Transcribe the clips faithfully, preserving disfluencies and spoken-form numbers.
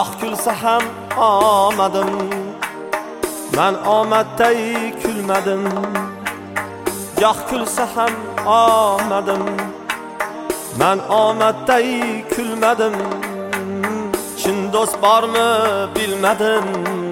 Goh kulsa ham omadim, men omadday kulmadim. Goh kulsa ham omadim, men omadday kulmadim. Chin do'st bormi bilmadim,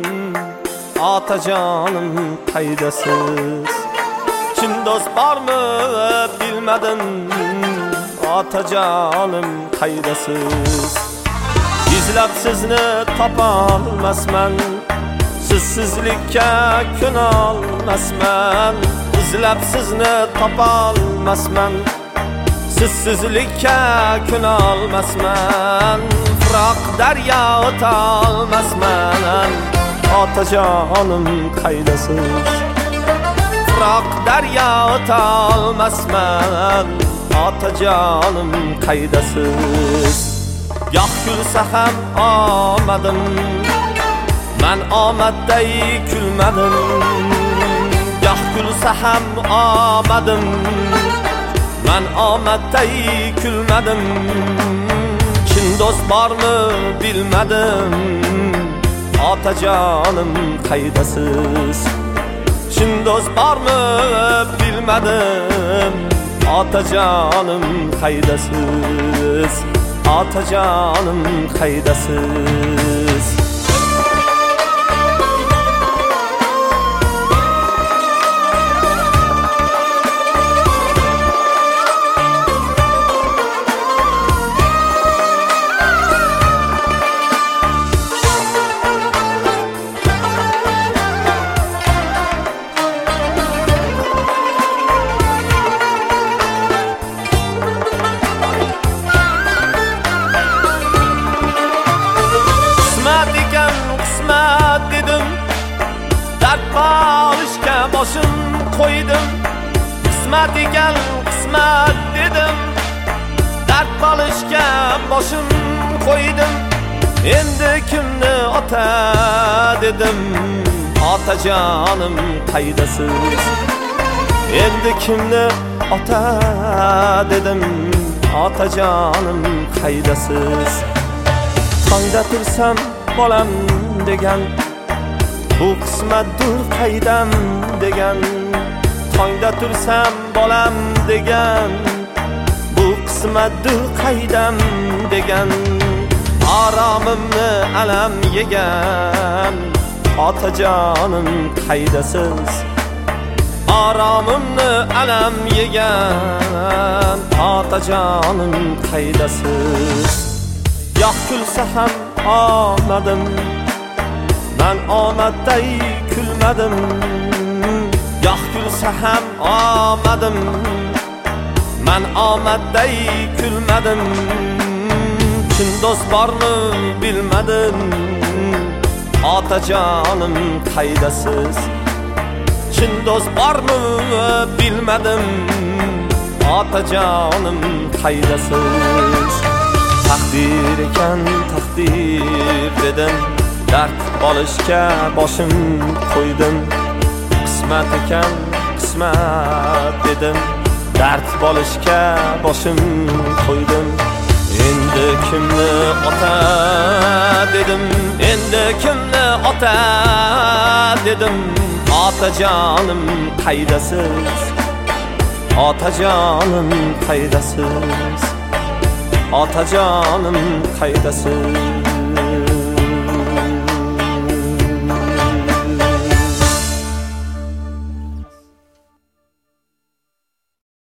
otajonim qaydasiz. Chin do'st bormi bilmadim, otajonim qaydasiz. İzlab sizni topolmasman, sizsizlikka ko'nolmasman. İzlab sizni topolmasman, sizsizlikka ko'nolmasman. Firoq daryo o'tolmasman, otajonim qaydasiz. Firoq daryo o'tolmasman, otajonim qaydasiz. Goh kulsa ham omadim, men omadday kulmadim. Goh kulsa ham omadim, men omadday kulmadim. Chin do'st bormi bilmadim, otajonim qaydasiz. Chin do'st bormi bilmadim, otajonim qaydasiz. Otajonim qaydasiz. Boshim qo'ydim, qismat ekan qismat dedim. Dard bo'lishga boshim qo'ydim, endi kimni ota dedim. Otajonim qaydasiz. Endi kimni ota dedim, otajonim qaydasiz. Tongda tursam bolam degan, bu qismatdir qaydam degan. Tongda tursam bolam degan, bu qismatdir qaydam degan. Aromimni alam yegan, otajonim qaydasiz. Aromimni alam yegan, otajonim qaydasiz. Goh kulsa ham omadim, men omadday kulmadim. Goh kulsa ham omadim, men omadday kulmadim. Chin do'st bormi bilmadim, otajonim qaydasiz. Chin do'st bormi bilmadim, otajonim qaydasiz. Taqdir ekan taqdir dedim, dard bo'lishga boshim qo'ydim. Qismat ekan qismat dedim, dard bo'lishga boshim qo'ydim. Endi kimni ota dedim, endi kimni ota dedim. Otajonim qaydasiz. Otajonim qaydasiz. Otajonim qaydasiz.